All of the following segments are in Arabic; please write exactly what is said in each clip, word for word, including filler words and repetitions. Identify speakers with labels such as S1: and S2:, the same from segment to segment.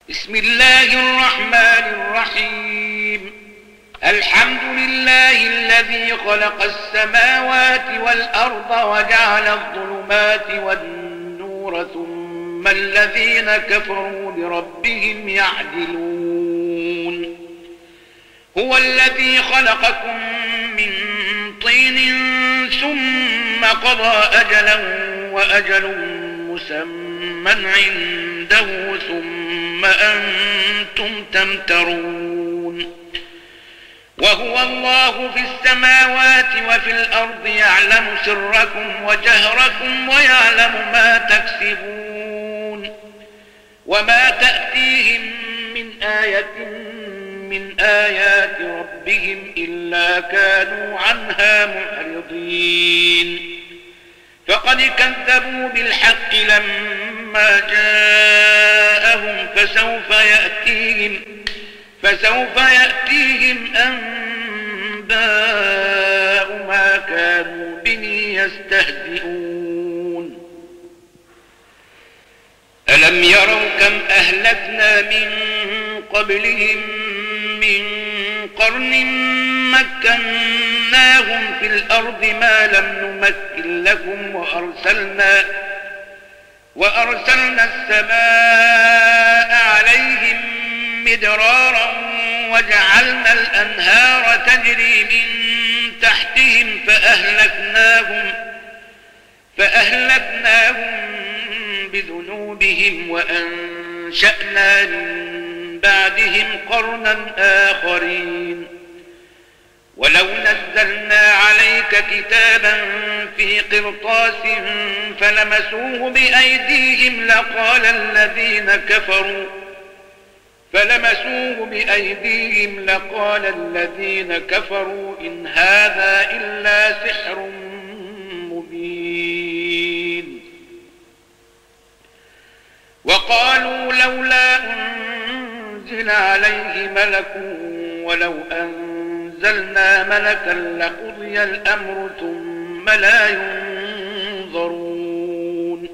S1: بسم الله الرحمن الرحيم. الحمد لله الذي خلق السماوات والأرض وجعل الظلمات والنور ثم الذين كفروا بربهم يعدلون. هو الذي خلقكم من طين ثم قضى أجلا وأجل مسمى عنده ثم أنتم تمترون. وهو الله في السماوات وفي الأرض يعلم سركم وجهركم ويعلم ما تكسبون. وما تأتيهم من آية من آيات ربهم إلا كانوا عنها معرضين. فقد كذبوا بالحق لما جاءهم فسوف يأتيهم فسوف يأتيهم أنباء ما كانوا به يستهزئون. ألم يروا كم أهلكنا من قبلهم من قرن مكناهم في الأرض ما لم نمكن لكم وأرسلنا وأرسلنا السماء عليهم مدرارا وجعلنا الأنهار تجري من تحتهم فأهلكناهم فأهلكناهم بذنوبهم وأنشأنا من بعدهم قرنا آخرين. ولو نزلنا عليك كتابا في قرطاس فلمسوه بأيديهم لقال الذين كفروا فلمسوه بأيديهم لقال الذين كفروا إن هذا إلا سحر مبين. وقالوا لولا أنزل عليه ملك ولو أنزلنا ملكا لقضي الأمر ثم لا ينظرون.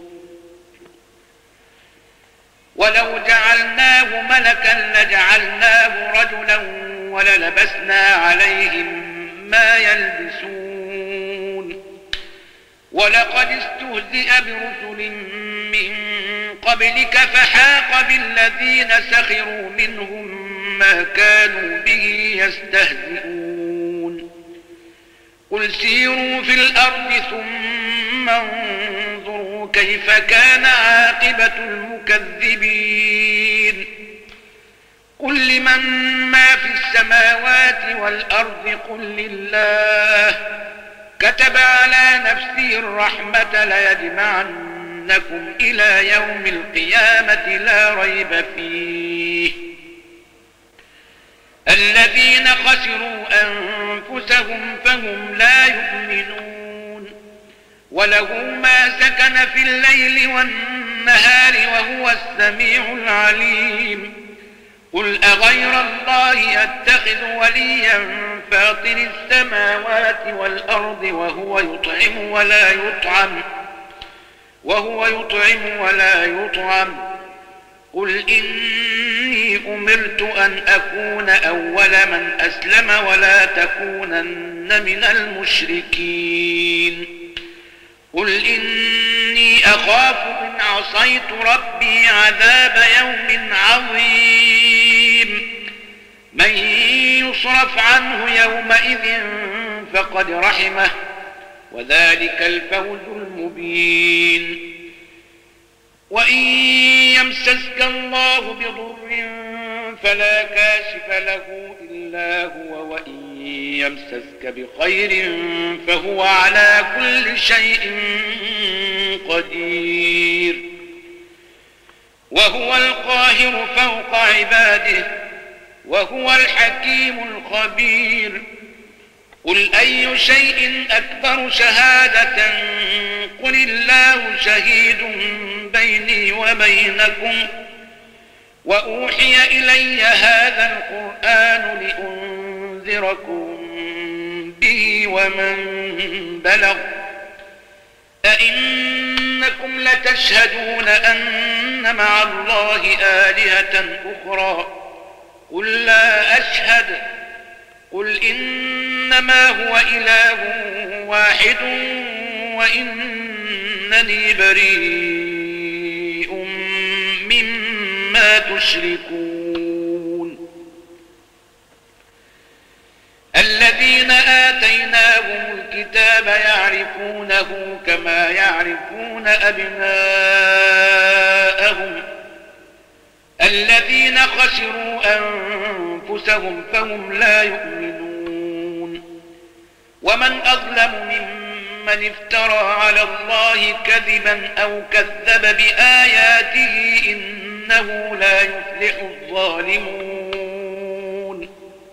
S1: ولو جعلناه ملكا لجعلناه رجلا وللبسنا عليهم ما يلبسون. ولقد استهزئ برسل من قبلك فحاق بالذين سخروا منهم ما كانوا به يستهزئون. قل سيروا في الأرض ثم انظروا كيف كان عاقبة المكذبين. قل لمن ما في السماوات والأرض قل لله كتب على نفسه الرحمة ليجمعنكم إلى يوم القيامة لا ريب فيه. الذين خسروا أنفسهم فهم لا يؤمنون. وله ما سكن في الليل والنهار وهو السميع العليم. قل أغير الله أتخذ وليا فاطر السماوات والأرض وهو يطعم ولا يطعم وهو يطعم ولا يطعم. قل إني أمرت أن أكون أول من أسلم ولا تكونن من المشركين. قل إني أخاف إن عصيت ربي عذاب يوم عظيم. من يصرف عنه يومئذ فقد رحمه وذلك الفوز المبين. وإن يمسسك الله بضر فلا كاشف له إلا هو وإن يمسسك بخير فهو على كل شيء قدير. وهو القاهر فوق عباده وهو الحكيم الخبير. قل أي شيء أكبر شهادة قل الله شهيد بيني وبينكم وأوحي إلي هذا القرآن لأنذركم به ومن بلغ أئنما إنكم لتشهدون أن مع الله آلهة أخرى قل لا أشهد قل إنما هو إله واحد وإنني بريء مما تشركون. الذين آتيناهم الكتاب يعرفونه كما يعرفون أبناءهم الذين خسروا أنفسهم فهم لا يؤمنون. ومن أظلم ممن افترى على الله كذبا أو كذب بآياته إنه لا يفلح الظالمون.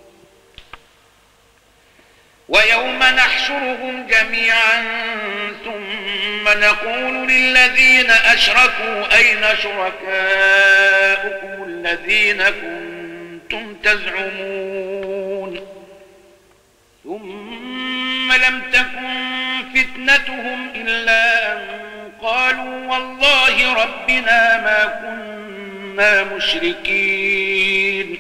S1: ويوم نحشرهم جميعا ثم نقول للذين أشركوا أين شركاؤكم الذين كنتم تزعمون ثم لم تكن فتنتهم إلا أن قالوا والله ربنا ما كنا مشركين.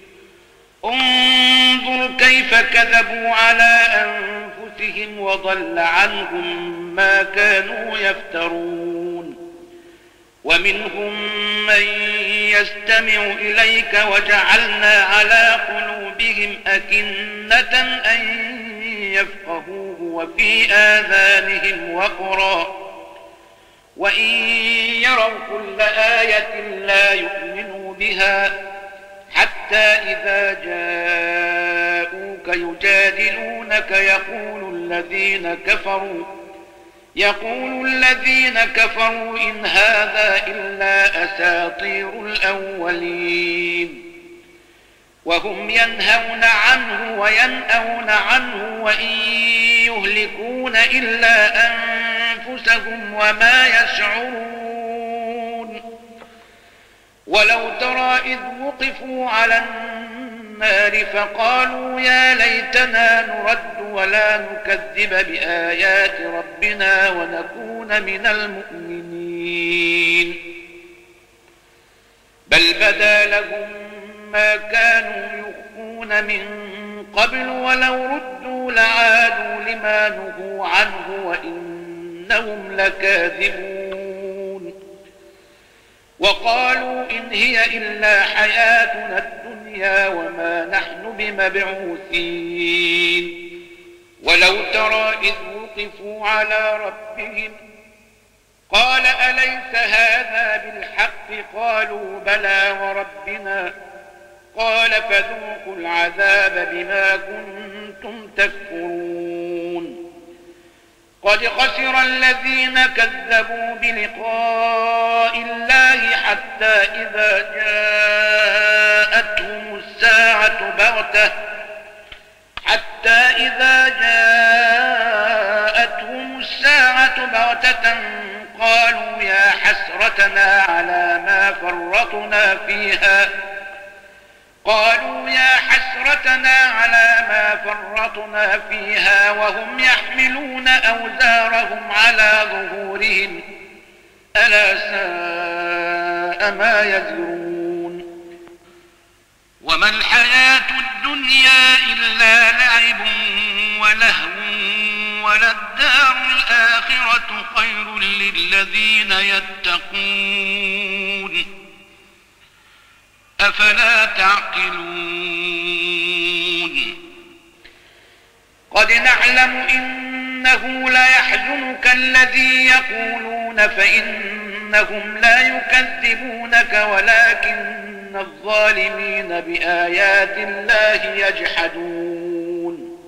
S1: انظر كيف كذبوا على أنفسهم وضل عنهم ما كانوا يفترون. ومنهم من يستمع إليك وجعلنا على قلوبهم أكنة أن يفقهوه وفي آذانهم وقرا وإن يروا كل آية لا يؤمنوا بها حتى إذا جاءوك يجادلونك يقول الذين كفروا يقول الذين كفروا إن هذا إلا أساطير الأولين. وهم ينهون عنه وينأون عنه وإن يهلكون إلا أنفسهم وما يشعرون. ولو ترى إذ وقفوا على النار فقالوا يا ليتنا نرد ولا نكذب بآيات ربنا ونكون من المؤمنين. بل بدا لهم ما كانوا يخفون من قبل ولو ردوا لعادوا لما نهوا عنه وإنهم لكاذبون. وقالوا إن هي إلا حياتنا الدنيا وما نحن بمبعوثين. ولو ترى إذ وقفوا على ربهم قال أليس هذا بالحق قالوا بلى وربنا قال فذوقوا العذاب بما كنتم تكفرون. قد خسر الذين كذبوا بلقاء الله حتى إذا جاءتهم الساعة بغتة حتى إذا جاءتهم الساعة بغتة قالوا يا حسرتنا على ما فرطنا فيها قالوا يا حسرتنا على ما فرطنا فيها وهم يحملون أوزارهم على ظهورهم ألا ساء ما يزرون. وما الحياة الدنيا إلا لعب ولهو وللدار الآخرة خير للذين يتقون أفلا تعقلون. قد نعلم إنه ليحزنك الذي يقولون فإنهم لا يكذبونك ولكن الظالمين بآيات الله يجحدون.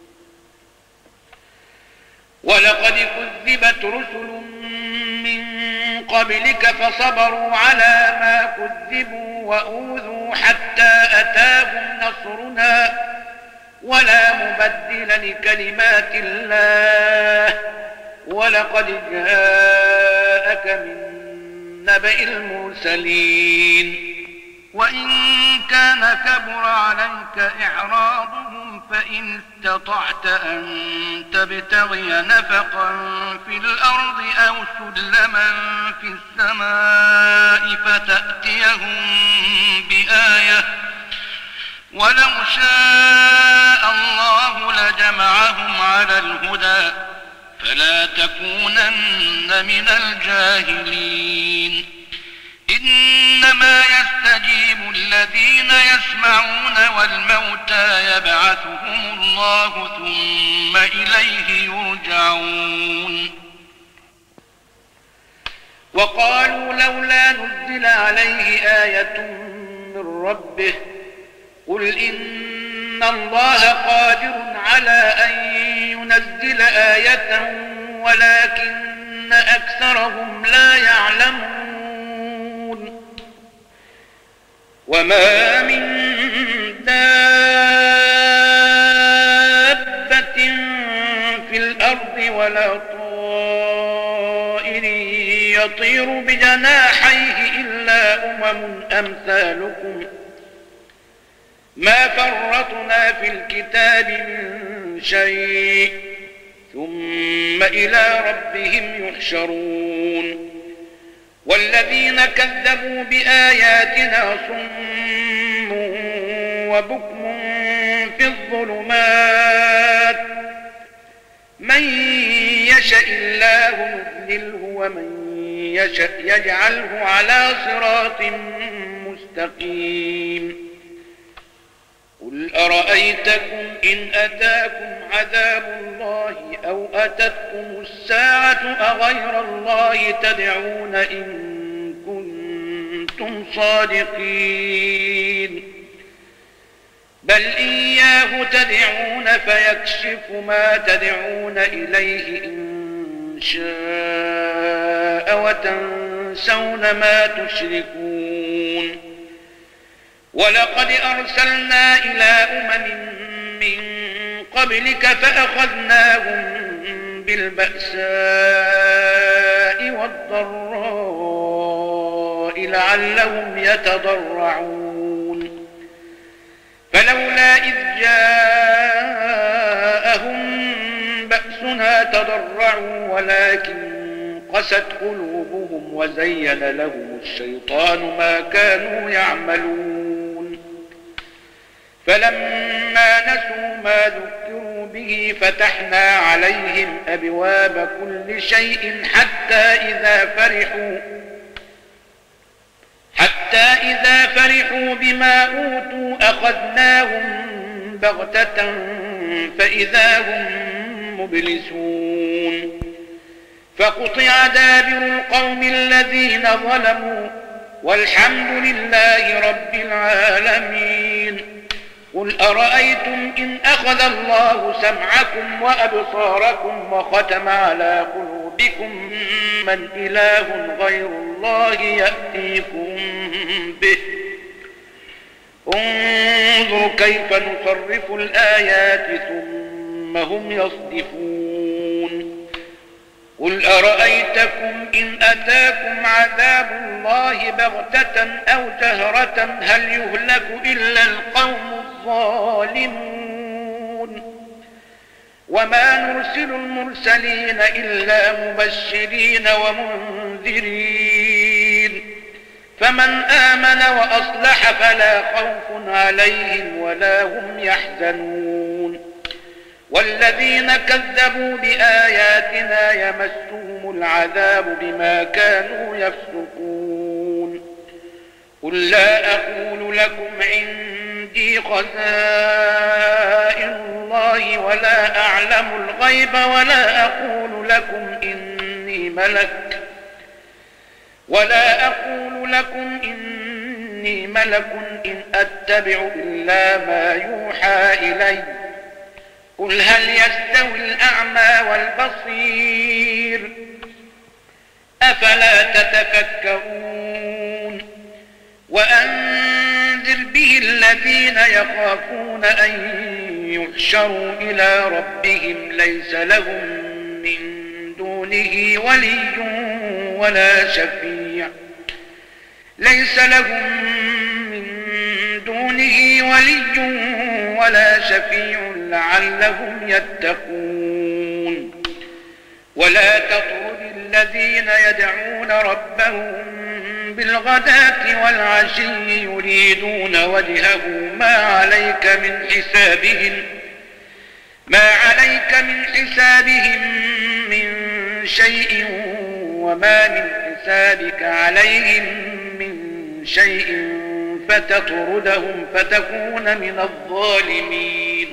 S1: ولقد كذبت رسل من قبلك فصبروا على ما كذبوا وأوذوا حتى أتاهم نصرنا ولا مبدل لكلمات الله ولقد جاءك من نبأ المرسلين. وإن كان كبر عليك إعراضهم
S2: فإن استطعت أن تبتغي نفقا في الأرض أو سلما في السماء فتأتيهم بآية ولو شاء الله لجمعهم على الهدى فلا تكونن من الجاهلين إنما يستجيب الذين يسمعون والموتى يبعثهم الله ثم إليه يرجعون.
S1: وقالوا لولا نزل عليه آية من ربه قل إن الله قادر على أن ينزل آية ولكن أكثرهم لا يعلمون. وما من دابة في الأرض ولا طائر يطير بجناحيه إلا أمم أمثالكم ما فرطنا في الكتاب من شيء ثم إلى ربهم يحشرون. والذين كذبوا بآياتنا صم وبكم في الظلمات من يشاء الله يضلله ومن يشاء يجعله على صراط مستقيم. قل أرأيتكم إن أتاكم عذاب الله أو أتتكم الساعة أغير الله تدعون إن كنتم صادقين بل إياه تدعون فيكشف ما تدعون إليه إن شاء وتنسون ما تشركون. ولقد أرسلنا إلى أمم من قبلك فأخذناهم بالبأساء والضراء لعلهم يتضرعون. فلولا إذ جاءهم بأسنا تضرعوا ولكن قست قلوبهم وزين لهم الشيطان ما كانوا يعملون. فلما نسوا ما ذكروا به فتحنا عليهم أبواب كل شيء حتى إذا فرحوا حتى إذا فرحوا بما أوتوا أخذناهم بغتة فإذا هم مبلسون. فقطع دابر القوم الذين ظلموا والحمد لله رب العالمين. قل أرأيتم إن أخذ الله سمعكم وأبصاركم وختم على قلوبكم من إله غير الله يأتيكم به انظر كيف نصرف الآيات ثم هم يصدفون. قل أرأيتكم إن أتاكم عذاب الله بغتة أو جهرة هل يهلك إلا القوم الظالمون. وما نرسل المرسلين إلا مبشرين ومنذرين فمن آمن وأصلح فلا خوف عليهم ولا هم يحزنون. والذين كذبوا بآياتنا يمسهم العذاب بما كانوا يفسقون. قل لا أقول لكم عندي خزائن الله ولا أعلم الغيب ولا أقول لكم إني ملك ولا أقول لكم إني ملك إن أتبع إلا ما يوحى إلي. قل هل يستوي الأعمى والبصير أفلا تتفكرون. وأنذر به الذين يخافون أن يحشروا إلى ربهم ليس لهم من دونه ولي ولا شفيع ليس لهم من دونه ولي ولا شفيع لعلهم يتقون ولا تطرد الذين يدعون ربهم بالغداة والعشي يريدون وجهه ما عليك من حسابهم ما عليك من حسابهم من شيء وما من حسابك عليهم من شيء فتطردهم فتكون من الظالمين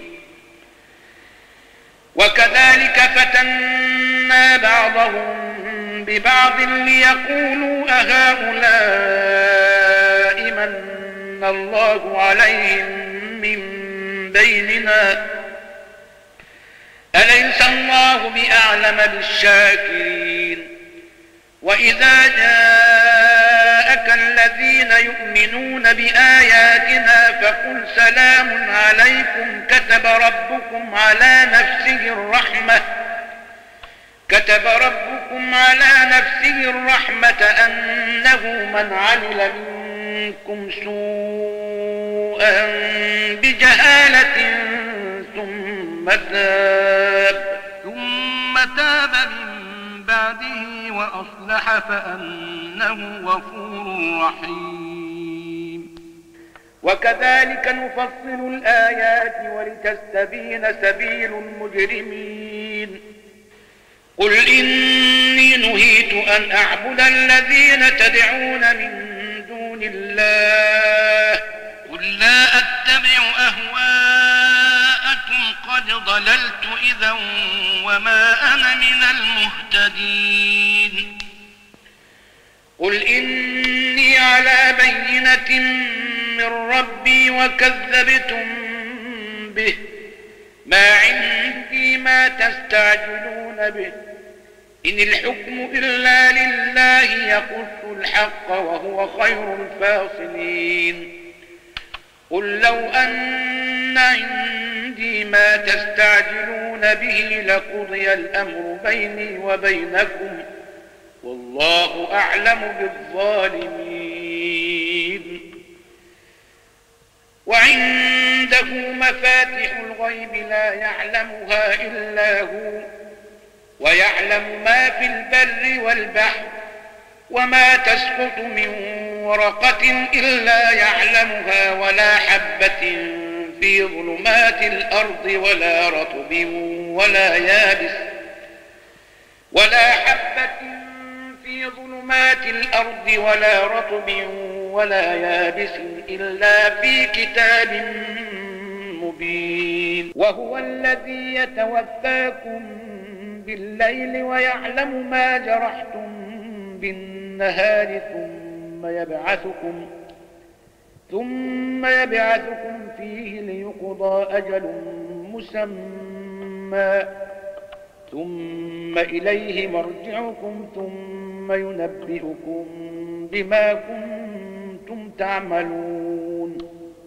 S1: وكذلك فتنا بعضهم ببعض ليقولوا أهؤلاء من الله عليهم من بيننا أليس الله بأعلم بالشاكرين وإذا جاءك الذين يؤمنون بآياتنا فقل سلام عليكم كتب ربكم على نفسه الرحمة كتب ربكم على نفسه الرحمة أنه من عمل منكم سوءا بجهالة ثم تاب
S2: ثم تاب من بعده وأصلح فأنه غفور رحيم
S1: وكذلك نفصل الآيات ولتستبين سبيل المجرمين قل إني نهيت أن أعبد الذين تدعون من دون الله
S2: قل لا أتبع أهواءكم قد ضللت إذا وما أنا من المهتدين
S1: قل إني على بينة من ربي وكذبتم به ما عندي ما تستعجلون به إن الحكم إلا لله يقص الحق وهو خير الفاصلين قل لو أن عندي ما تستعجلون به لقضي الأمر بيني وبينكم والله أعلم بالظالمين وعنده مفاتح الغيب لا يعلمها إلا هو ويعلم ما في البر والبحر وما تسقط من ورقة إلا يعلمها ولا حبة في ظلمات الأرض ولا رطب ولا يابس ولا حبة في ظلمات الأرض ولا رطب ولا يابس إلا في كتاب مبين وهو الذي يتوفاكم بالليل ويعلم ما جرحتم بالنهار ثم يبعثكم ثم يبعثكم فيه ليقضى أجل مسمى ثم إليه مرجعكم ثم ينبئكم بما كنتم تعملون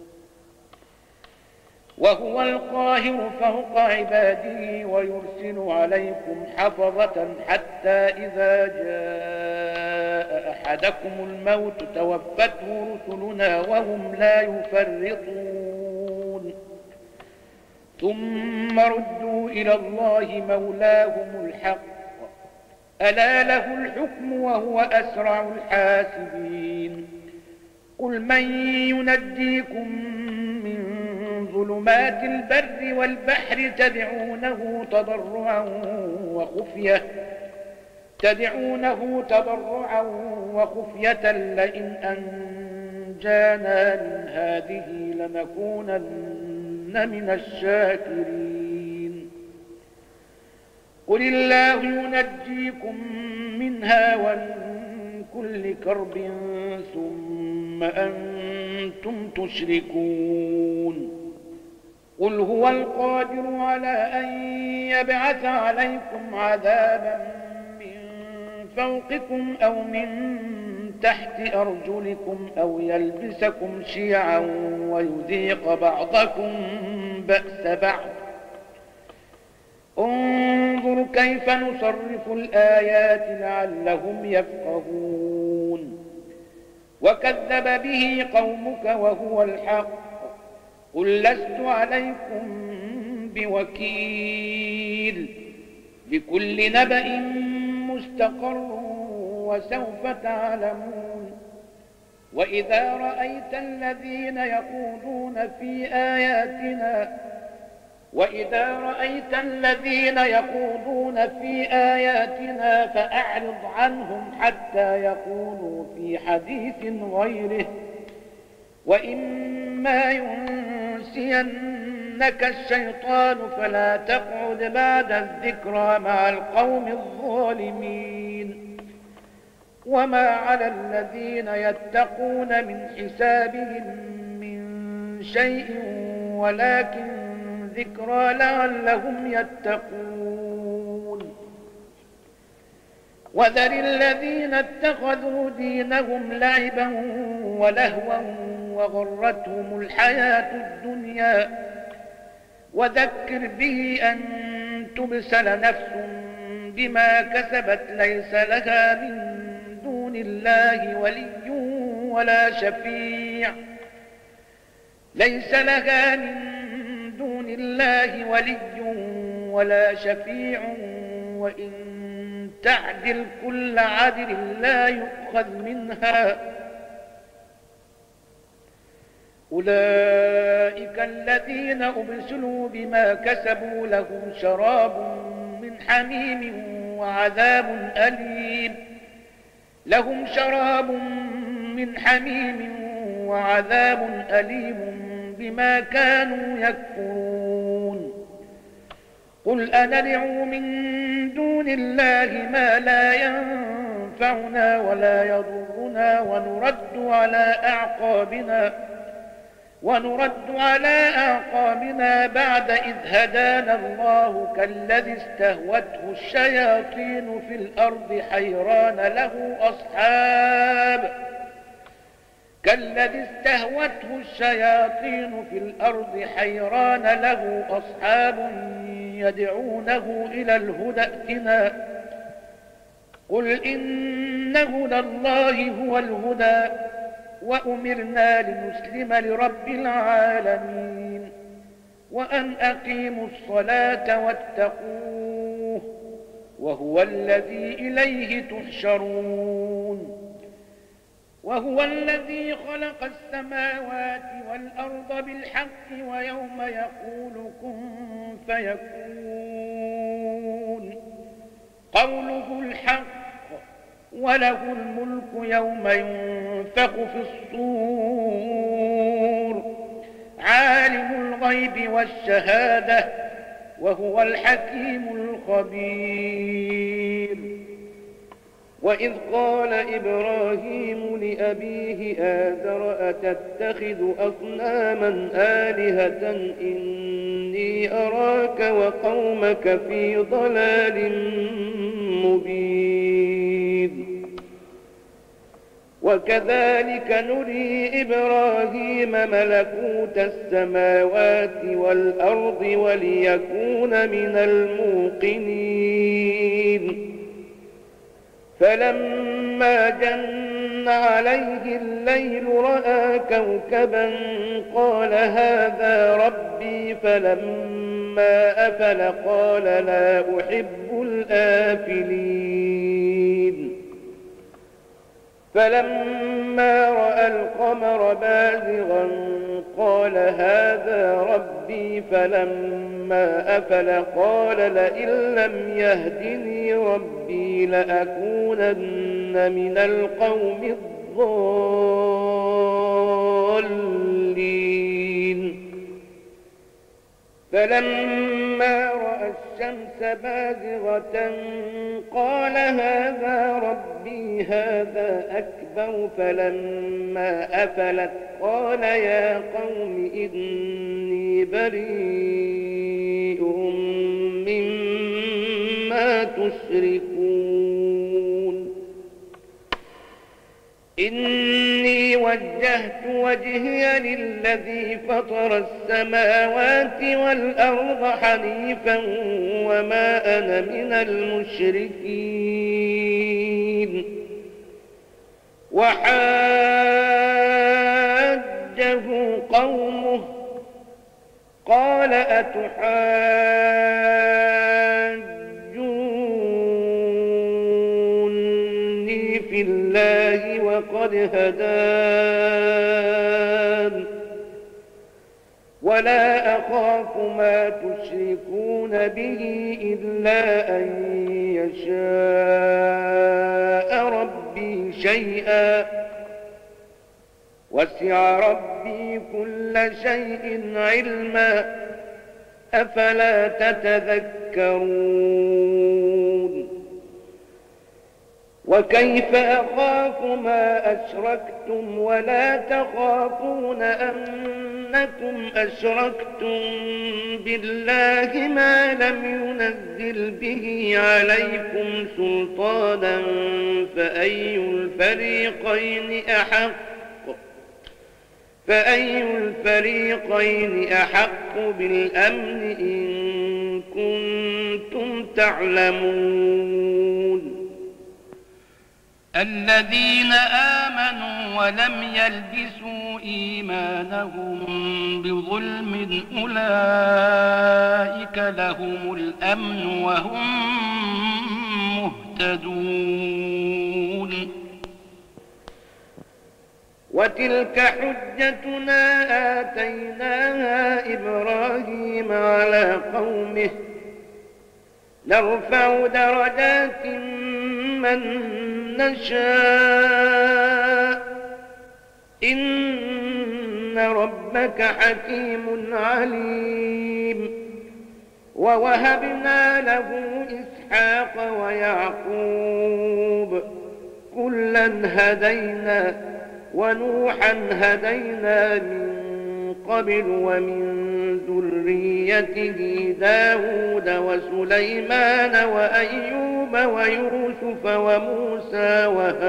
S1: وهو القاهر فوق عباده ويرسل عليكم حفظة حتى إذا جاء أحدكم الموت توفته رسلنا وهم لا يفرطون ثم ردوا إلى الله مولاهم الحق ألا له الحكم وهو أسرع الحاسبين قل من ينجيكم من ظلمات البر والبحر تدعونه تضرعا وخفية تدعونه تضرعا وخفية لئن أنجانا من هذه لنكونن من الشاكرين قل الله ينجيكم منها ومن كل كرب ثم أنتم تشركون قل هو القادر على أن يبعث عليكم عذابا من فوقكم أو من تحت أرجلكم أو يلبسكم شيعا ويذيق بعضكم بأس بعض انظر كيف نصرف الآيات لعلهم يفقهون وكذب به قومك وهو الحق قل لست عليكم بوكيل لكل نبأ مستقر وسوف تعلمون. وإذا رأيت الذين يخوضون في آياتنا وإذا رأيت الذين يخوضون في آياتنا فأعرض عنهم حتى يقولوا في حديث غيره، وإما ينسينك الشيطان فلا تقعد بعد الذكرى مع القوم الظالمين. وما على الذين يتقون من حسابهم من شيء ولكن ذكرى لعلهم يتقون. وذر الذين اتخذوا دينهم لعبا ولهوا وغرتهم الحياة الدنيا وذكر به أن تبسل نفس بما كسبت ليس لها من دون الله ولي ولا شفيع ليس لها من دون الله ولي ولا شفيع وإن تعدل كل عدل لا يؤخذ منها. أولئك الذين أبسلوا بما كسبوا لهم شراب من حميم وعذاب أليم لهم شراب من حميم وعذاب أليم بما كانوا يكفرون. قل أندعو من دون الله ما لا ينفعنا ولا يضرنا ونرد على أعقابنا ونرد على أعقابنا بعد إذ هدانا الله كالذي استهوته الشياطين في الأرض حيران له أصحاب كالذي استهوته الشياطين في الأرض حيران له أصحاب يدعونه إلى الهدى ائتنا قل إن هدى الله هو الهدى وأمرنا لنسلم لرب العالمين وأن أقيموا الصلاة واتقوه وهو الذي إليه تحشرون. وهو الذي خلق السماوات والأرض بالحق ويوم يقول كن فيكون قوله الحق وله الملك يوم ينفخ في الصور عالم الغيب والشهادة وهو الحكيم الخبير. وإذ قال إبراهيم لأبيه آزر أتتخذ أصناما آلهة إني أراك وقومك في ضلال مبين. وكذلك نري إبراهيم ملكوت السماوات والأرض وليكون من الموقنين. فلما جن عليه الليل رأى كوكبا قال هذا ربي فلما أفل قال لا أحب الآفلين. فلما رأى القمر بازغا قال هذا ربي فلما أفل قال لئن لم يهدني ربي لأكونن من القوم الضالين. فلما رأى الشمس بازغة قال هذا ربي هذا أكبر فلما أفلت قال يا قوم إني بريء مما تشركون. إني وجهت وجهي للذي فطر السماوات والأرض حنيفا وما أنا من المشركين. وحاجه قومه قال أتحاجوني في الله وقد هدان ولا أخاف ما تشركون به إلا أن يشاء ربي شيئا وسع ربي كل شيء علما أفلا تتذكرون وكيف أخاف ما أشركتم ولا تخافون أنكم أشركتم بالله ما لم ينزل به عليكم سلطانا فأي الفريقين أحق فأي الفريقين أحق بالأمن إن كنتم تعلمون
S2: الذين آمنوا ولم يلبسوا إيمانهم بظلم أولئك لهم الأمن وهم مهتدون
S1: وتلك حجتنا آتيناها إبراهيم على قومه نرفع درجات من نشاء إن ربك حكيم عليم ووهبنا له إسحاق ويعقوب كلا هدينا ونوحا هدينا من قبل ومن ذريته داود وسليمان وأيوب ويوسف وموسى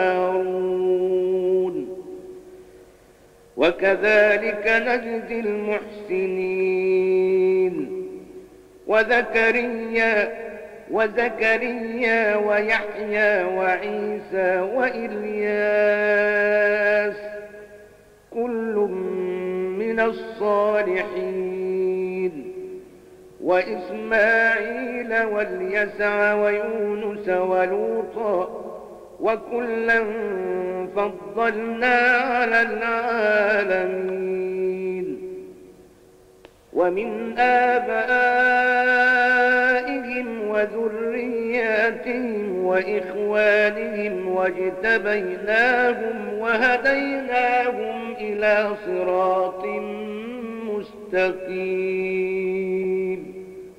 S1: وهارون وكذلك نجزي المحسنين وزكريا وزكريا ويحيى وعيسى وإلياس كل من الصالحين وإسماعيل واليسع ويونس ولوطا وكلا فضلنا على العالمين ومن آبائهم وذرياتهم وإخوانهم واجتبيناهم وهديناهم إلى صراط مستقيم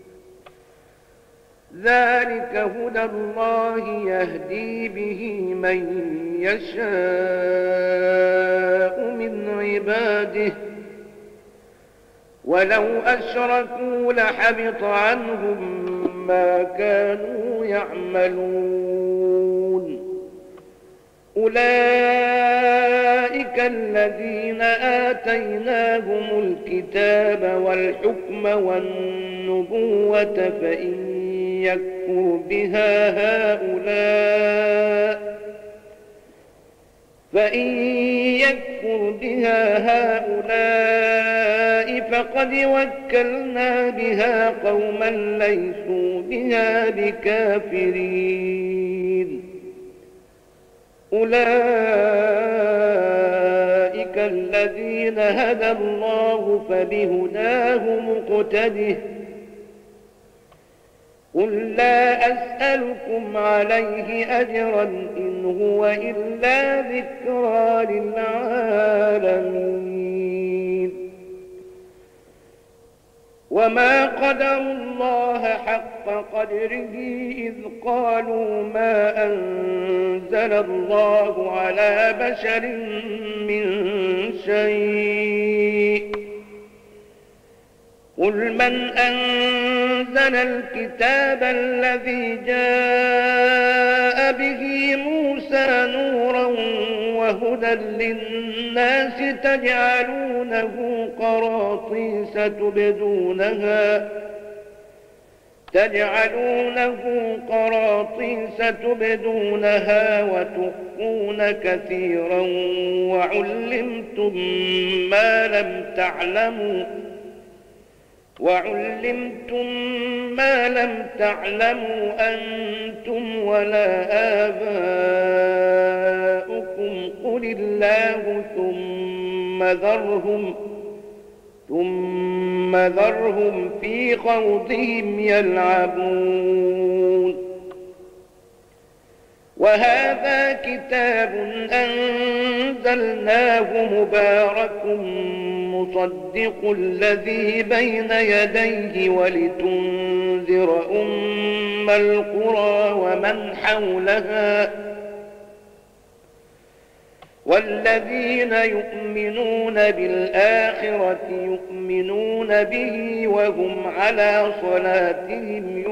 S1: ذلك هدى الله يهدي به من يشاء من عباده ولو أشركوا لحبط عنهم ما كانوا يعملون أولئك الذين آتيناهم الكتاب والحكم والنبوة فإن يكفر بها هؤلاء فإن يكفر بها هؤلاء فقد وكلنا بها قوما ليسوا بها بكافرين أولئك الذين هدى الله فبهداه مقتده قل لا أسألكم عليه أجرا إن هو إلا ذكرى للعالمين وما قدروا الله حق قدره إذ قالوا ما أنزل الله على بشر من شيء قل من أنزل الكتاب الذي جاء به موسى نورا وهدى للناس تجعلونه قراطيس تبدونها تجعلونه قراطيس تبدونها وتخفون كثيرا وعلمتم ما لم تعلموا وعلمتم ما لم تعلموا أنتم ولا آباؤكم قل الله ثم ذرهم ثم ذرهم في خوضهم يلعبون وهذا كتاب أنزلناه مبارك مصدق الذي بين يديه ولتنذر أم القرى ومن حولها والذين يؤمنون بالآخرة يؤمنون به وهم على صلاتهم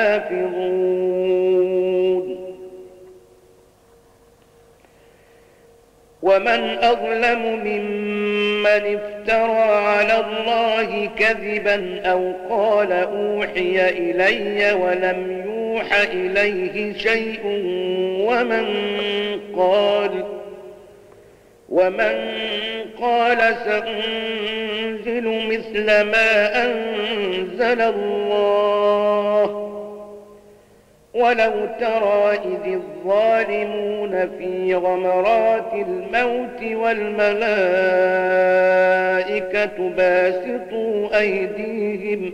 S1: يحافظون ومن أظلم ممن افترى على الله كذبا أو قال أوحي إلي ولم يوح إليه شيء ومن قال ومن قال سأنزل مثل ما أنزل الله ولو ترى إذ الظالمون في غمرات الموت والملائكة باسطوا أيديهم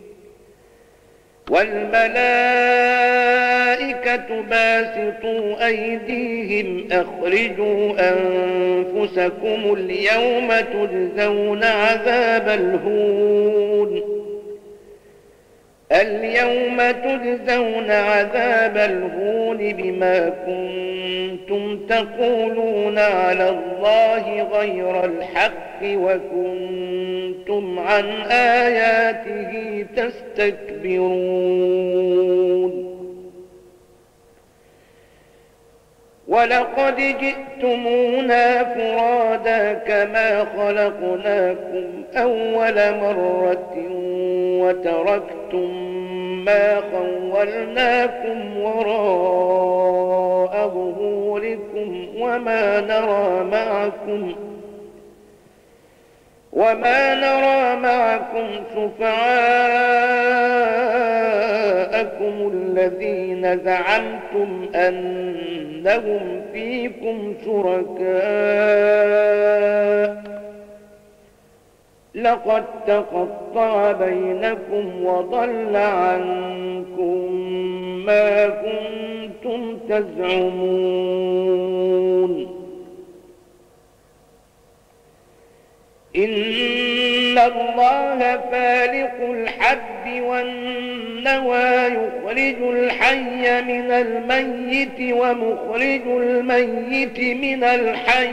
S1: والملائكة باسطوا أيديهم أخرجوا أنفسكم اليوم تجزون عذاب الهون اليوم تجزون عذاب الهون بما كنتم تقولون على الله غير الحق وكنتم عن آياته تستكبرون ولقد جئتمونا فرادا كما خلقناكم أول مرة وتركتم ما خولناكم وراء ظهوركم وما نرى معكم وما نرى معكم شفعاءكم الذين زعمتم أنهم فيكم شركاء لقد تقطع بينكم وضل عنكم ما كنتم تزعمون إن الله فالق الحب والنوى يخرج الحي من الميت ومخرج الميت من الحي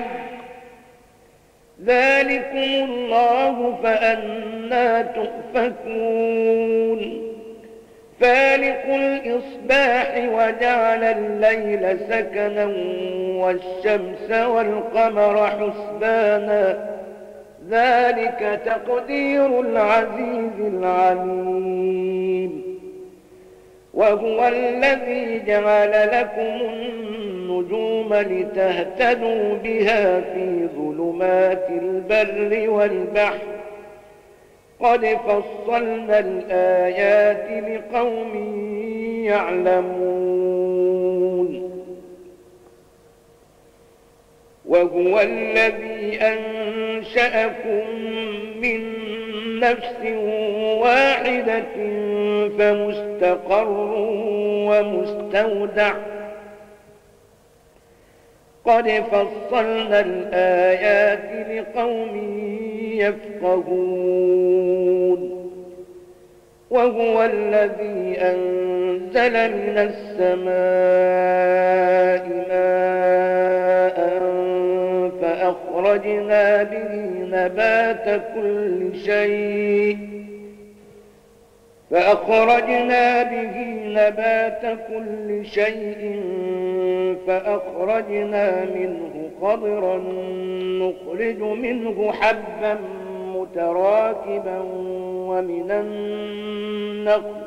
S1: ذلكم الله فأنى تؤفكون فالق الإصباح وجعل الليل سكنا والشمس والقمر حسبانا ذلك تقدير العزيز العليم وهو الذي جعل لكم النجوم لتهتدوا بها في ظلمات البر والبحر قد فصلنا الآيات لقوم يعلمون وهو الذي أنشأكم من نفس واحدة فمستقر ومستودع قد فصلنا الآيات لقوم يفقهون وهو الذي أنزل من السماء ماء فأخرجنا به نبات كل شيء فأخرجنا به نبات كل شيء فأخرجنا منه خضرا نخرج منه حبا متراكبا ومن النخل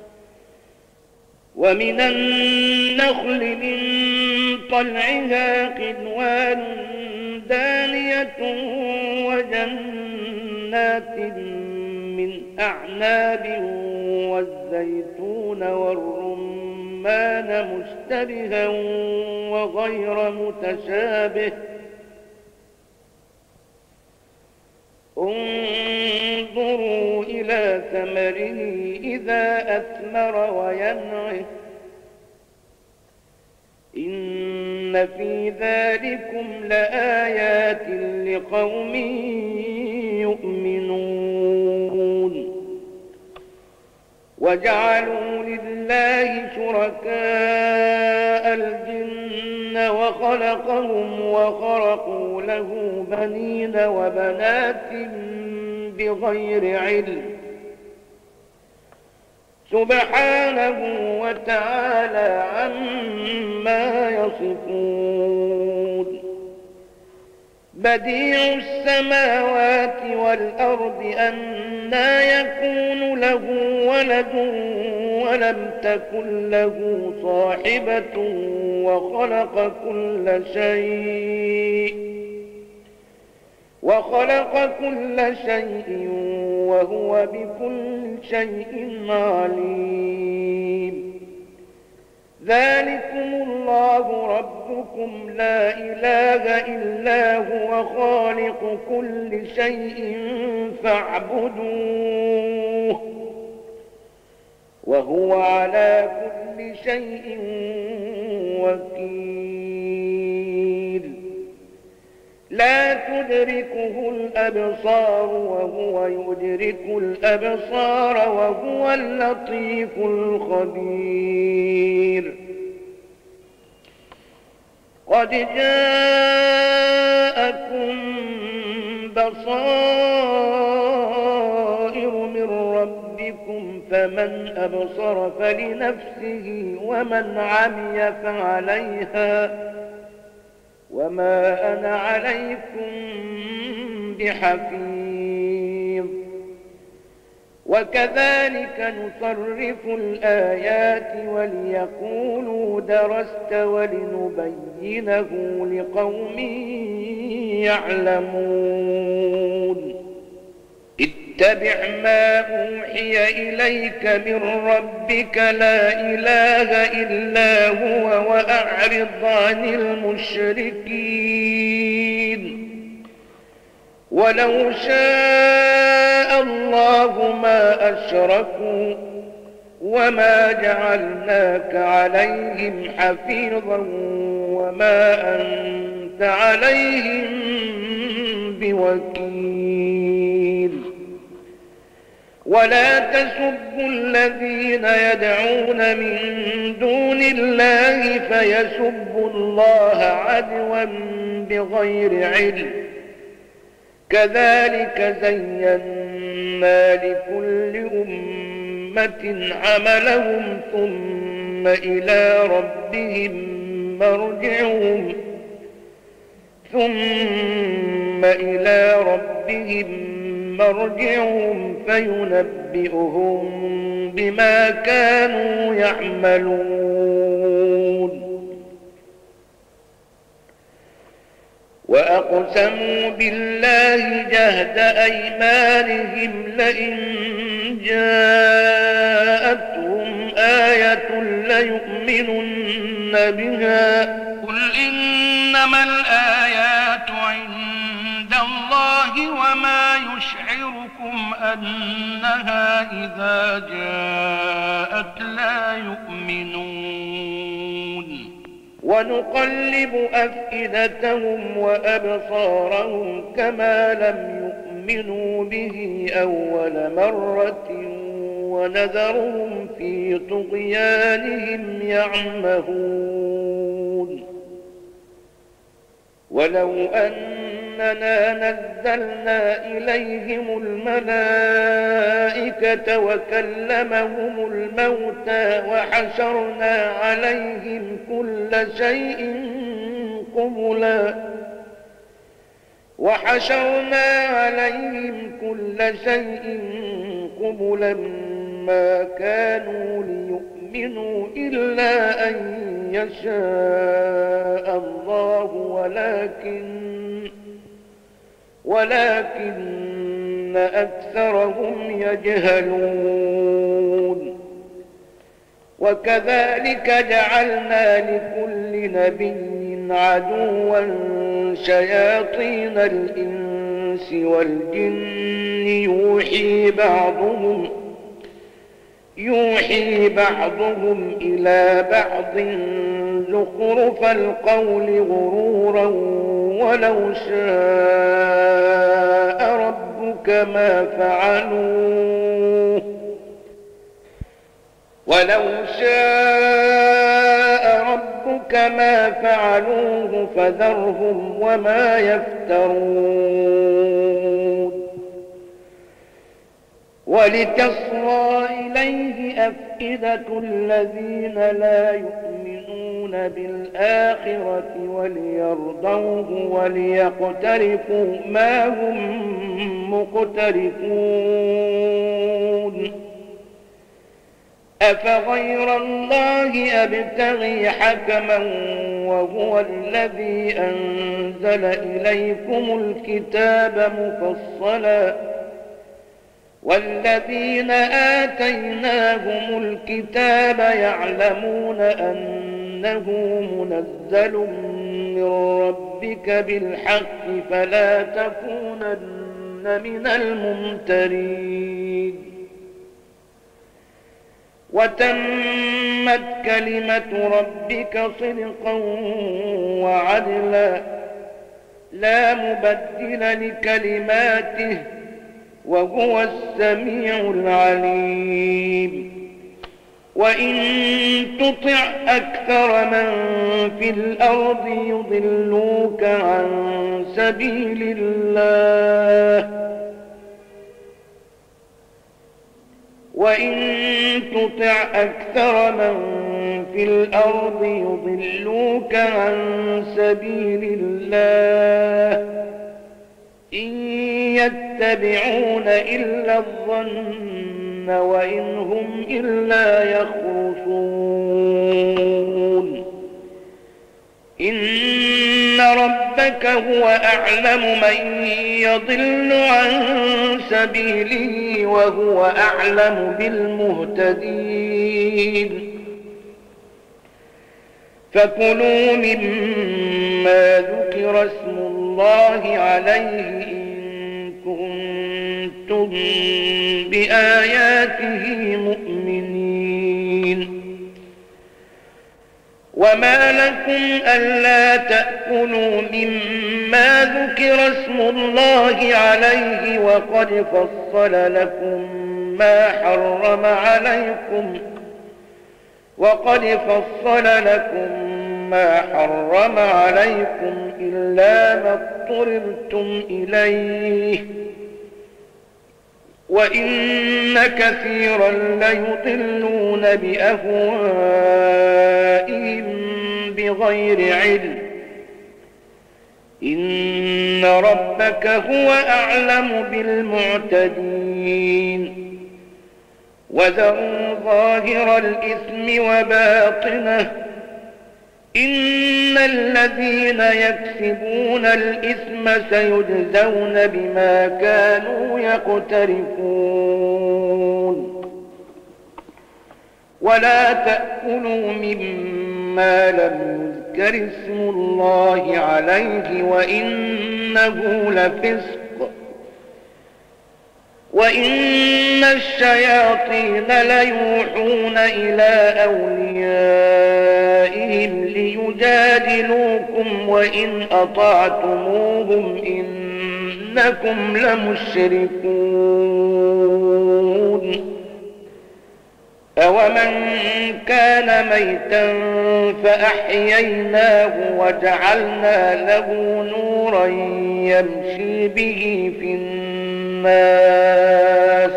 S1: ومن النخل من طلعها قنوان دانية وجنات من أعناب والزيتون والرمان مشتبها وغير متشابه انظروا إلى ثمره إذا أثمر وينعه إن في ذلكم لآيات لقوم يؤمنون وجعلوا لله شركاء الجن وخلقهم وخرقوا له بنين وبنات بغير علم سبحانه وتعالى عما يصفون بديع السماوات والأرض أنى يكون له ولد ولم تكن له صاحبة وخلق كل شيء وخلق كل شيء وهو بكل شيء عليم ذلكم الله ربكم لا إله إلا هو خالق كل شيء فاعبدوه وهو على كل شيء وكيل لا تدركه الأبصار وهو يدرك الأبصار وهو اللطيف الخبير قد جاءكم بصائر من ربكم فمن أبصر فلنفسه ومن عمي فعليها وما أنا عليكم بحفيظ وكذلك نصرف الآيات وليقولوا درست ولنبينه لقوم يعلمون اتبع ما أوحي إليك من ربك لا إله إلا هو وأعرض عن المشركين ولو شاء الله ما أشركوا وما جعلناك عليهم حفيظا وما أنت عليهم بوكيل ولا تسبوا الذين يدعون من دون الله فيسبوا الله عدوا بغير علم كذلك زينا لكل أمة عملهم ثم إلى ربهم مرجعهم ثم إلى ربهم مرجعهم فينبئهم بما كانوا يعملون وأقسموا بالله جهد أيمانهم لئن جاءتهم آية ليؤمنن بها
S2: قل إنما الآيات عند الله وما يشعركم أنها إذا جاءت لا يؤمنون
S1: ونقلب أفئدتهم وأبصارهم كما لم يؤمنوا به أول مرة ونذرهم في طغيانهم يعمهون ولو أننا نزلنا إليهم الملائكة وكلمهم الموتى وحشرنا عليهم كل شيء قبلا وحشرنا عليهم كل شيء قبلا ما كانوا ليؤمنوا إلا أن يشاء الله ولكن ولكن أكثرهم يجهلون وكذلك جعلنا لكل نبي عدوا شياطين الإنس والجن يوحي بعضهم يوحي بعضهم إلى بعض زخرف القول غرورا ولو شاء ربك ما فعلوه ولو شاء ربك ما فعلوه فذرهم وما يفترون ولتصغى إليه أفئدة الذين لا يؤمنون بالآخرة وليرضوه وليقترفوا ما هم مقترفون أفغير الله أبتغي حكما وهو الذي أنزل إليكم الكتاب مفصلا والذين آتيناهم الكتاب يعلمون أنه منزل من ربك بالحق فلا تكونن من الممترين وتمت كلمة ربك صدقا وعدلا لا مبدل لكلماته وهو السميع العليم وإن تطع أكثر من في الأرض يضلوك عن سبيل الله وإن تطع أكثر من في الأرض يضلوك عن سبيل الله إن يتبعون إلا الظن وإن هم إلا يخرصون إن ربك هو أعلم من يضل عن سبيله وهو أعلم بالمهتدين فكلوا مما ذكر اسم الله عليه إن كنتم بآياته مؤمنين وما لكم ألا تأكلوا مما ذكر اسم الله عليه وقد فصل لكم ما حرم عليكم وقد فصل لكم ما حرم عليكم إلا ما اضطررتم إليه وإن كثيرا ليضلون بأهوائهم بغير علم إن ربك هو أعلم بالمعتدين وذروا ظاهر الإثم وباطنه إن الذين يكسبون الإثم سيجزون بما كانوا يقترفون ولا تأكلوا مما لم يذكر اسم الله عليه وإنه لفسق وإن الشياطين ليوحون إلى أوليائهم ليجادلوكم وإن أطعتموهم إنكم لمشركون أومن كان ميتا فأحييناه وجعلنا له نورا يمشي به في الناس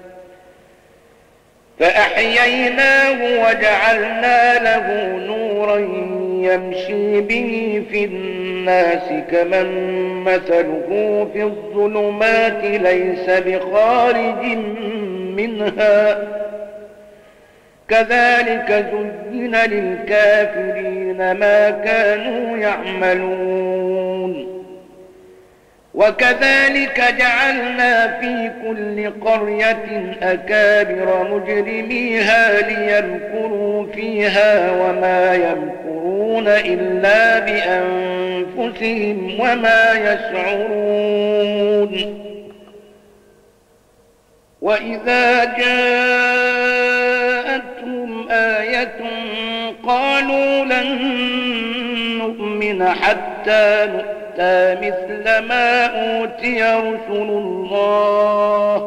S1: فأحييناه وجعلنا له نورا يمشي به في الناس كمن مثله في الظلمات ليس بخارج منها كذلك زين للكافرين ما كانوا يعملون وكذلك جعلنا في كل قرية أكابر مجرميها ليمكروا فيها وما يمكرون إلا بأنفسهم وما يشعرون. وإذا جاءتهم آية قالوا لن نؤمن حتى نؤمن مثل ما أوتي رسل الله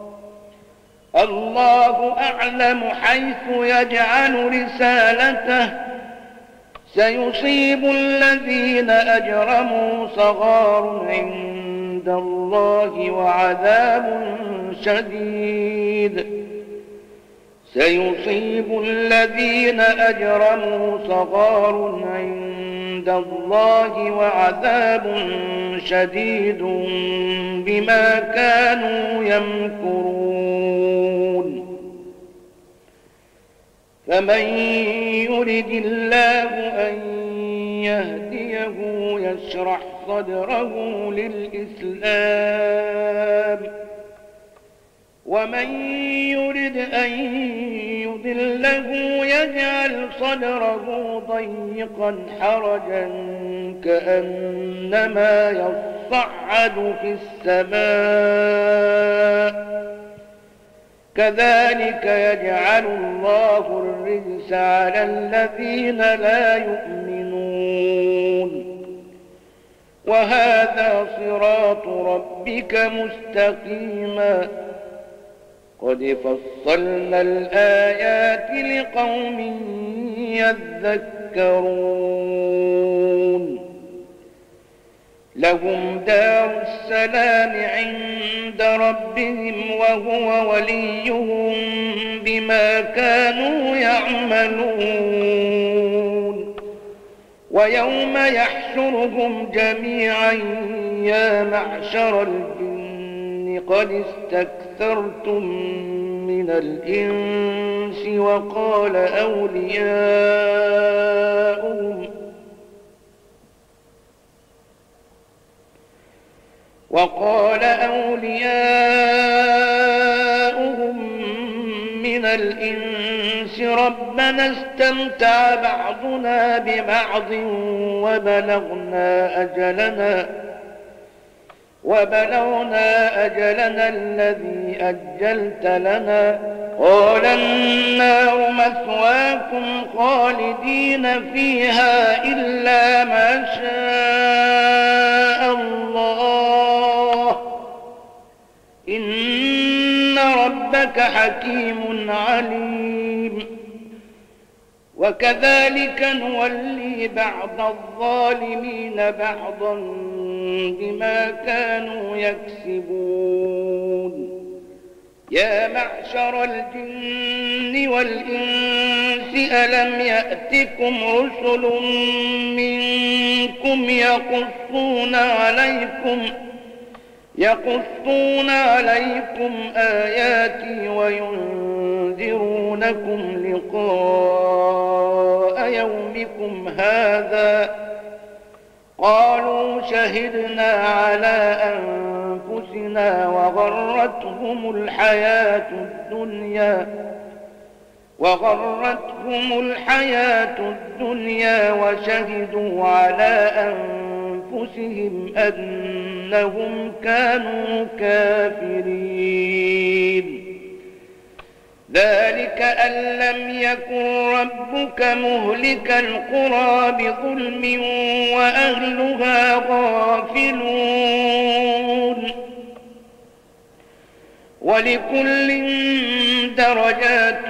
S1: الله أعلم حيث يجعل رسالته سيصيب الذين أجرموا صغار عند الله وعذاب شديد سيصيب الذين أجرموا صغار عند الله وعذاب شديد بما كانوا يمكرون. فمن يرد الله أن يهديه يشرح صدره للإسلام ومن يرد أن يضله يجعل صدره ضيقا حرجا كأنما يصعد في السماء كذلك يجعل الله الرجس على الذين لا يؤمنون. وهذا صراط ربك مستقيما قد فصلنا الآيات لقوم يذكرون. لهم دار السلام عند ربهم وهو وليهم بما كانوا يعملون. ويوم يحشرهم جميعا يا معشر الجن قد استكثرتم من الإنس وقال أولياؤهم وقال أولياؤهم من الإنس ربنا استمتع بعضنا ببعض وبلغنا أجلنا وبلغنا أجلنا الذي أجلت لنا قال النار مثواكم خالدين فيها إلا ما شاء الله إن ربك حكيم عليم. وكذلك نولي بعض الظالمين بعضا بما كانوا يكسبون. يا معشر الجن والإنس ألم يأتكم رسل منكم يقصون عليكم يقصون عليكم آياتي وينذرونكم لقاء يومكم هذا قالوا شهدنا على أنفسنا وغرتهم الحياة الدنيا وغرتهم الحياة الدنيا وشهدوا على أنفسهم أنهم كانوا كافرين. ذلك أن لم يكن ربك مهلك القرى بظلم وأهلها غافلون. ولكل درجات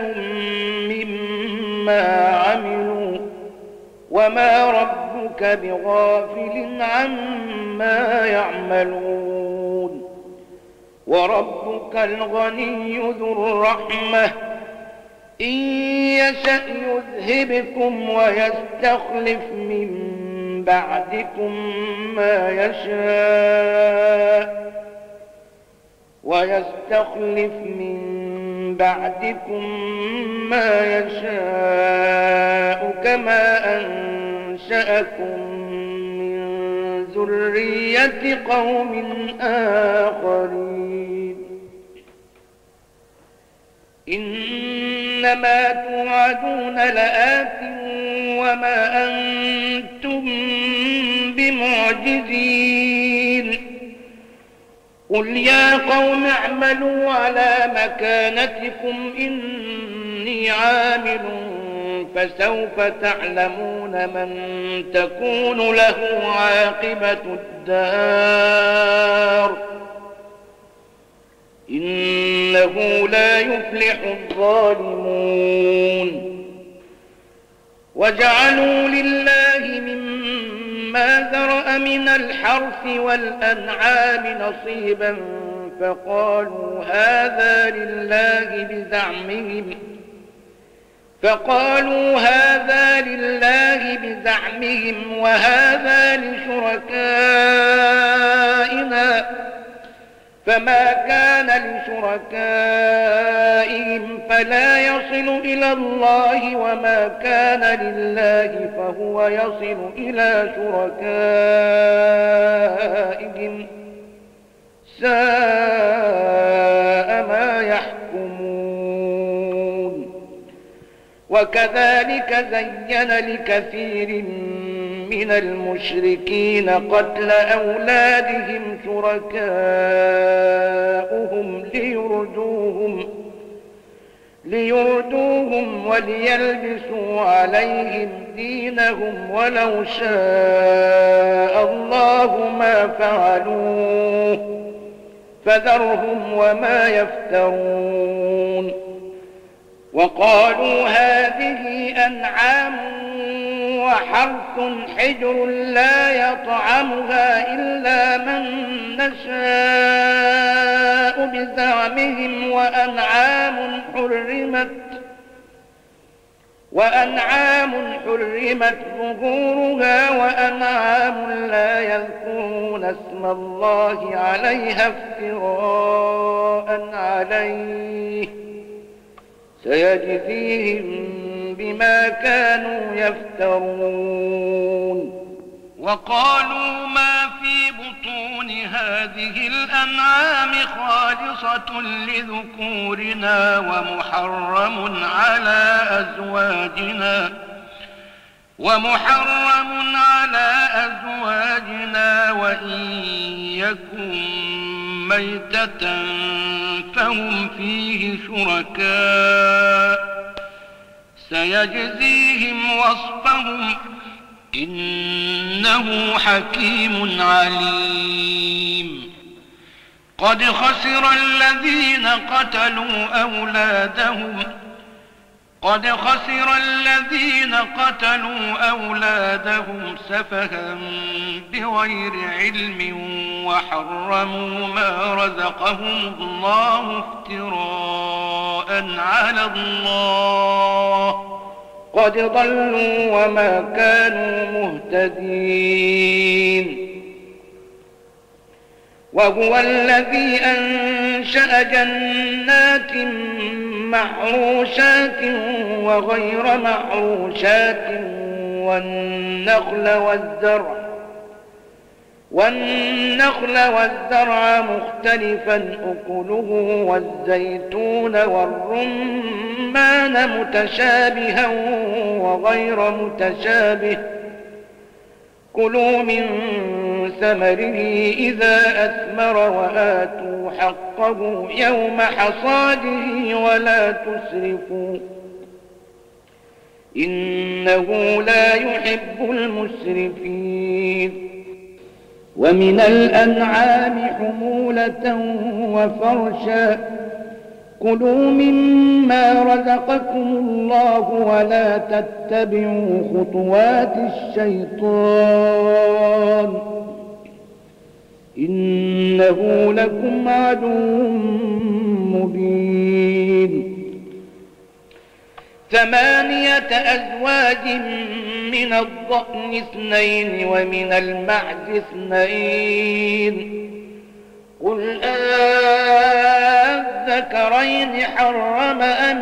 S1: مما عملوا وما ربك بغافل عما يعملون. وربك الغني ذو الرحمة إن يشأ يذهبكم ويستخلف من بعدكم ما يشاء ويستخلف من بعدكم ما يشاء كما أنشأكم من ذرية ذرية قوم آخرين إنما توعدون لآت وما أنتم بمعجزين قل يا قوم اعملوا على مكانتكم إني عامل فسوف تعلمون من تكون له عاقبة الدار إنه لا يفلح الظالمون وجعلوا لله مما ذرأ من الحرث والأنعام نصيبا فقالوا هذا لله بزعمهم فقالوا هذا لله بزعمهم وهذا لشركائنا فما كان لشركائهم فلا يصل إلى الله وما كان لله فهو يصل إلى شركائهم ساء ما يحكمون وكذلك زين لكثير من المشركين قتل أولادهم شركاؤهم ليردوهم ليردوهم وليلبسوا عليهم دينهم ولو شاء الله ما فعلوه فذرهم وما يفترون وقالوا هذه أنعام وحرث حجر لا يطعمها إلا من نشاء بزعمهم وأنعام حرمت وأنعام حرمت ظهورها وأنعام لا يذكرون اسم الله عليها افتراء عليه سيجزيهم بما كانوا يفترون
S2: وقالوا ما في بطون هذه الأنعام خالصة لذكورنا ومحرم على أزواجنا ومحرم على أزواجنا وإن يكن ميتة فهم فيه شركاء سيجزيهم وصفهم إنه حكيم عليم قد خسر الذين قتلوا أولادهم قد خسر الذين قتلوا أولادهم سفها بغير علم وحرموا ما رزقهم الله افتراء على الله
S1: قد ضلوا وما كانوا مهتدين وهو الذي أنشأ جنات معروشات وغير معروشات والنخل والزرع والنخل والزرع مختلفا أكله والزيتون والرمان متشابها وغير متشابه كلوا من ثمره إذا أثمر وآتوا حقه يوم حصاده ولا تسرفوا إنه لا يحب المسرفين ومن الأنعام حمولة وفرشا كلوا مما رزقكم الله ولا تتبعوا خطوات الشيطان إنه لكم عدو مبين ثمانية أزواج من الضأن اثنين ومن المعز اثنين قل أذكرين حرم أم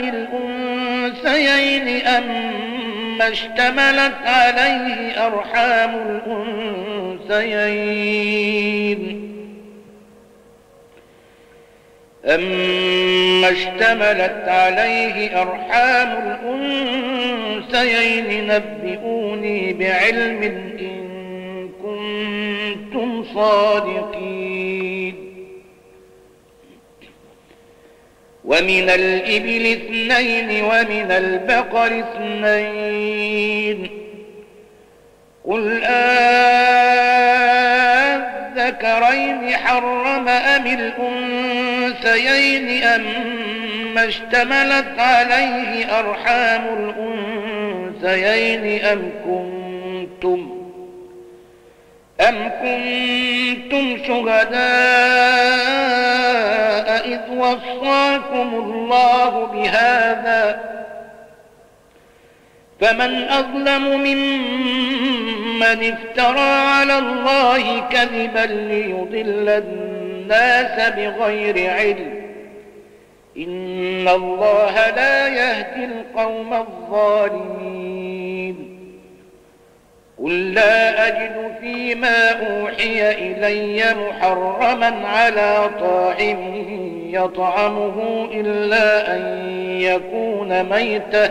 S1: الأنثيين أم اشتملت عليه أرحام الأنثيين أما اشتملت عليه أرحام الأنثيين نبئوني بعلم إن كنتم صادقين ومن الإبل اثنين ومن البقر اثنين قل أذكرين حرم أم الأنثيين أما اشتملت عليه أرحام الأنثيين أم كنتم أم كنتم شهداء إذ وصاكم الله بهذا فمن أظلم ممن افترى على الله كذبا ليضل الناس بغير علم إن الله لا يهدي القوم الظالمين قل لا أجد فيما أوحي إلي محرما على طاعم يطعمه إلا أن يكون ميتة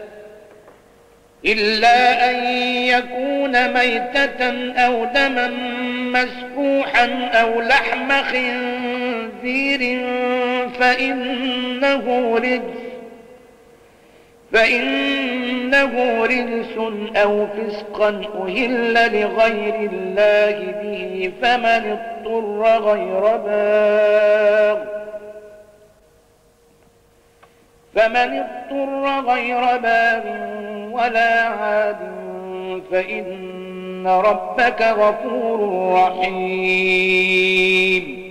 S1: إلا أن يكون ميتة أو دما مسفوحا أو لحم خنزير فإنه رجس فإنه رجس أو فسقا أهل لغير الله به فمن اضطر غير باغ فمن اضطر غير باغ ولا عاد فإن ربك غفور رحيم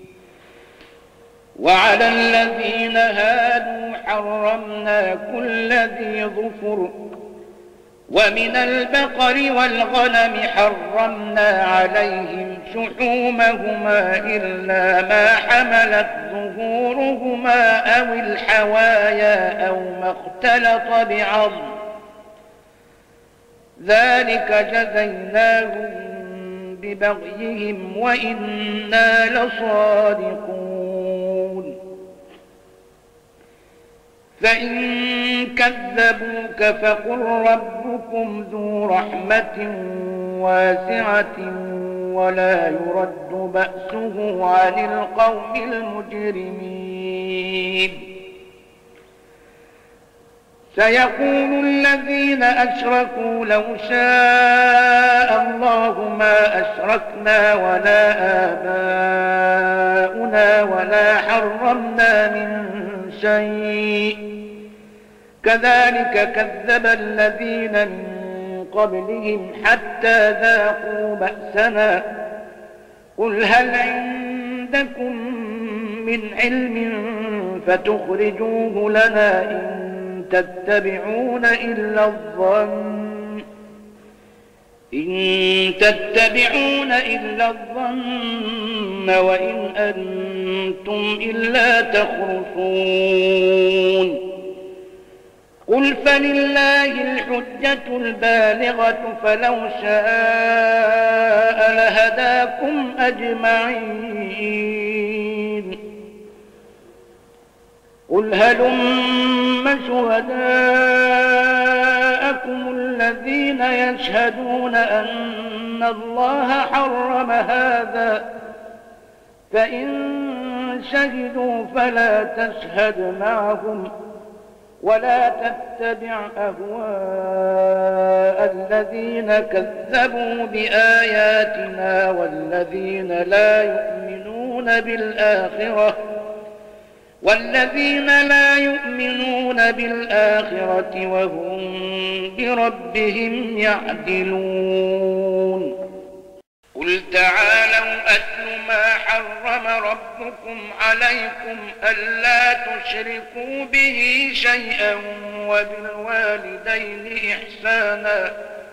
S1: وعلى الذين هادوا حرمنا كل ذي ظفر ومن البقر والغنم حرمنا عليهم شحومهما إلا ما حملت ظهورهما أو الحوايا أو ما اختلط بعظم ذلك جزيناهم ببغيهم وإنا لصادقون فإن كذبوك فقل ربكم ذو رحمة واسعة ولا يرد بأسه عن القوم المجرمين سيقول الذين أشركوا لو شاء الله ما أشركنا ولا آباؤنا ولا حرمنا من شيء كذلك كذب الذين من قبلهم حتى ذاقوا بأسنا قل هل عندكم من علم فتخرجوه لنا إن تتبعون إلا الظن إن تتبعون إلا الظن وإن أنتم إلا تخرصون قل فلله الحجة البالغة فلو شاء لهداكم أجمعين قل هلم شهداءكم الذين يشهدون أن الله حرم هذا فإن شهدوا فلا تشهد معهم ولا تتبع أهواء الذين كذبوا بآياتنا والذين لا يؤمنون بالآخرة والذين لا يؤمنون بالآخرة وهم بربهم يعدلون قل تعالوا أتل ما حرم ربكم عليكم ألا تشركوا به شيئا وبالوالدين إحسانا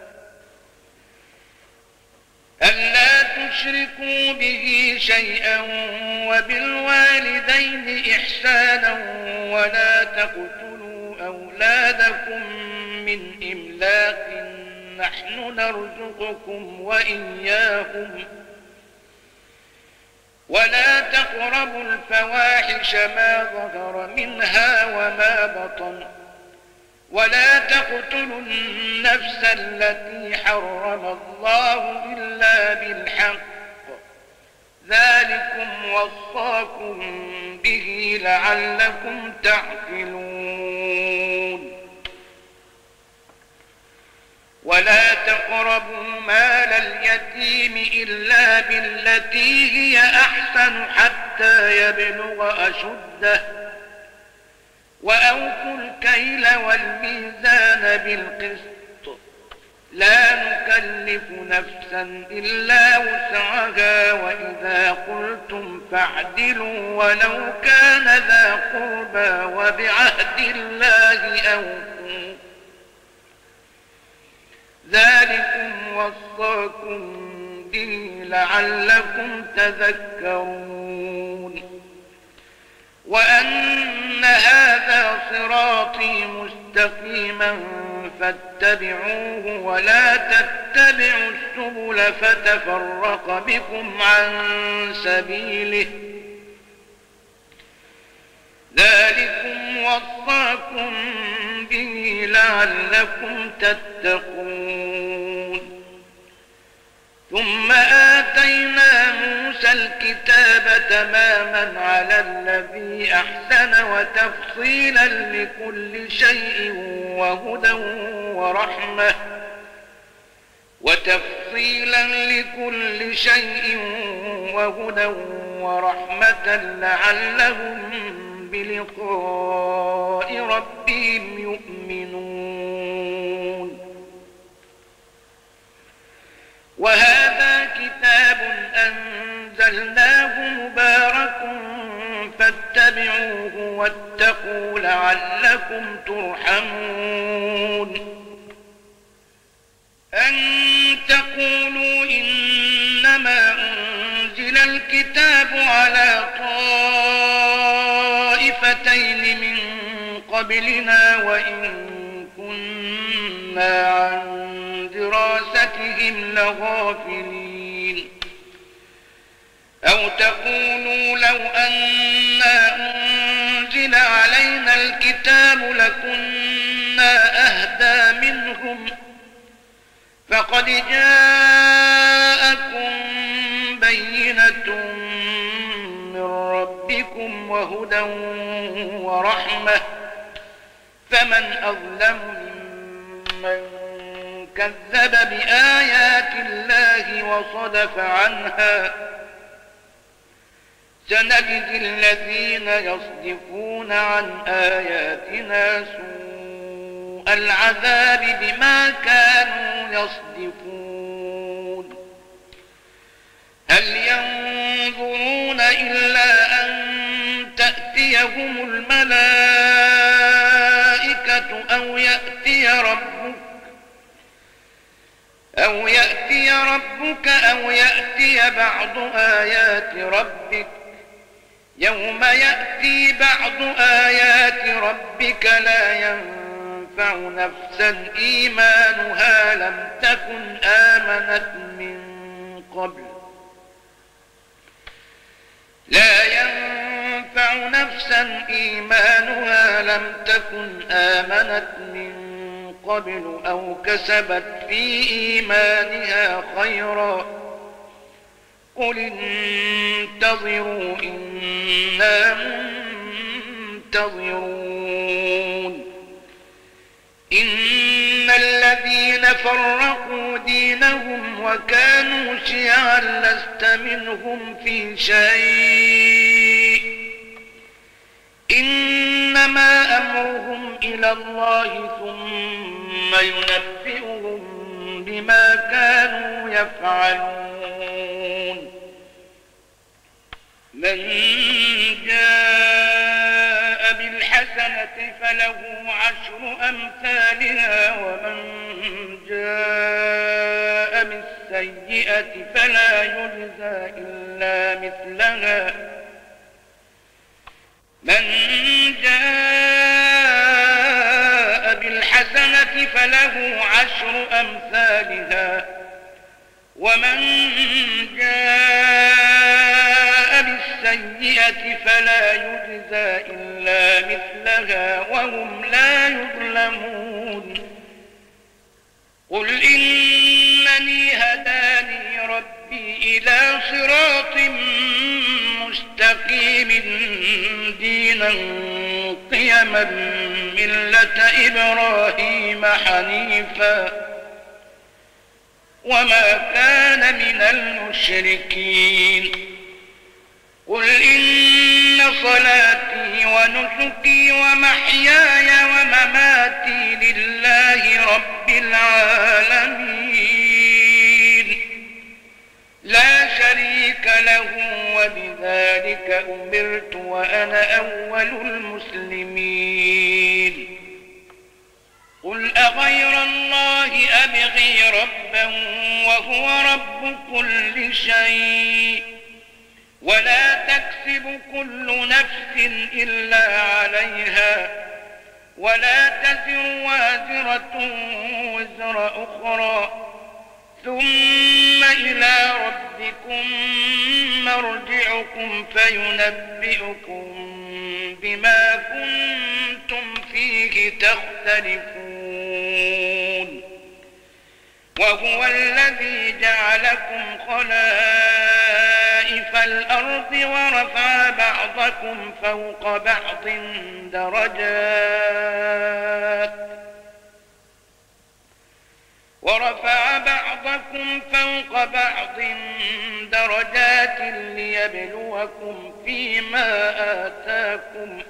S1: ألا تشركوا به شيئا وبالوالدين إحسانا ولا تقتلوا أولادكم من إملاق نحن نرزقكم وإياهم ولا تقربوا الفواحش ما ظهر منها وما بطن ولا تقتلوا النفس التي حرم الله إلا بالحق ذلكم وصاكم به لعلكم تعقلون ولا تقربوا مال اليتيم إلا بالتي هي أحسن حتى يبلغ أشده وأوفوا الكيل والميزان بالقسط لا نكلف نفسا إلا وسعها وإذا قلتم فاعدلوا ولو كان ذا قربى وبعهد الله أوفوا ذلكم وصاكم به لعلكم تذكرون وأن هذا صراطي مستقيما فاتبعوه ولا تتبعوا السبل فتفرق بكم عن سبيله ذلكم وصاكم به لعلكم تتقون ثم آتينا موسى الكتاب تماما على الذي أحسن وتفصيلا لكل شيء وهدى ورحمة وتفصيلا لكل شيء وهدى ورحمة لعلهم بلقاء ربهم يؤمنون وهذا كتاب أنزلناه مبارك فاتبعوه واتقوا لعلكم ترحمون أن تقولوا إنما أنزل الكتاب على طائفتين من قبلنا وإن كنا عن دراستهم لغافلين أو تقولوا لو أنا أنزل علينا الكتاب لكنا أهدى منهم فقد جاءكم بينة من ربكم وهدى ورحمة فمن أظلم ممن كذب بآيات الله وصدف عنها سنجزي الذين يصدفون عن آياتنا سوء العذاب بما كانوا يصدفون هل ينظرون إلا أن تأتيهم الملائكة أو يأتي ربك أو يأتي ربك أو يأتي بعض آيات ربك يوم يأتي بعض آيات ربك لا ينفع نفسا إيمانها لم تكن آمنت من قبل لا ينفع نفسا إيمانها لم تكن آمنت من قبل أو كسبت في إيمانها خيرا قل انتظروا إنا منتظرون إن الذين فرقوا دينهم وكانوا شيعا لست منهم في شيء إنما أمرهم إلى الله ثم ينبئهم بما كانوا يفعلون من جاء بالحسنة فله عشر أمثالها ومن جاء بالسيئة فلا يجزى إلا مثلها من جاء بالحسنة الحسنة فله عشر أمثالها ومن جاء بالسيئة فلا يجزى إلا مثلها وهم لا يظلمون قل إنني هداني ربي إلى صراط مستقيم دينا قيما ملة إبراهيم حنيفا وما كان من المشركين قل إن صلاتي ونسكي ومحياي ومماتي لله رب العالمين لا شريك له وبذلك أمرت وأنا أول المسلمين قل أغير الله أبغي ربا وهو رب كل شيء ولا تكسب كل نفس إلا عليها ولا تزر وازرة وزر أخرى ثم إلى ربكم مرجعكم فينبئكم بما كنتم فيه تختلفون وهو الذي جعلكم خلائف الأرض ورفع بعضكم فوق بعض درجات ورفع بعضكم فوق بعض درجات ليبلوكم فيما آتاكم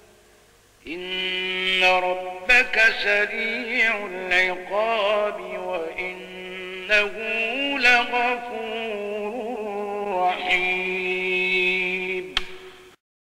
S1: إن ربك سريع العقاب وإنه لغفور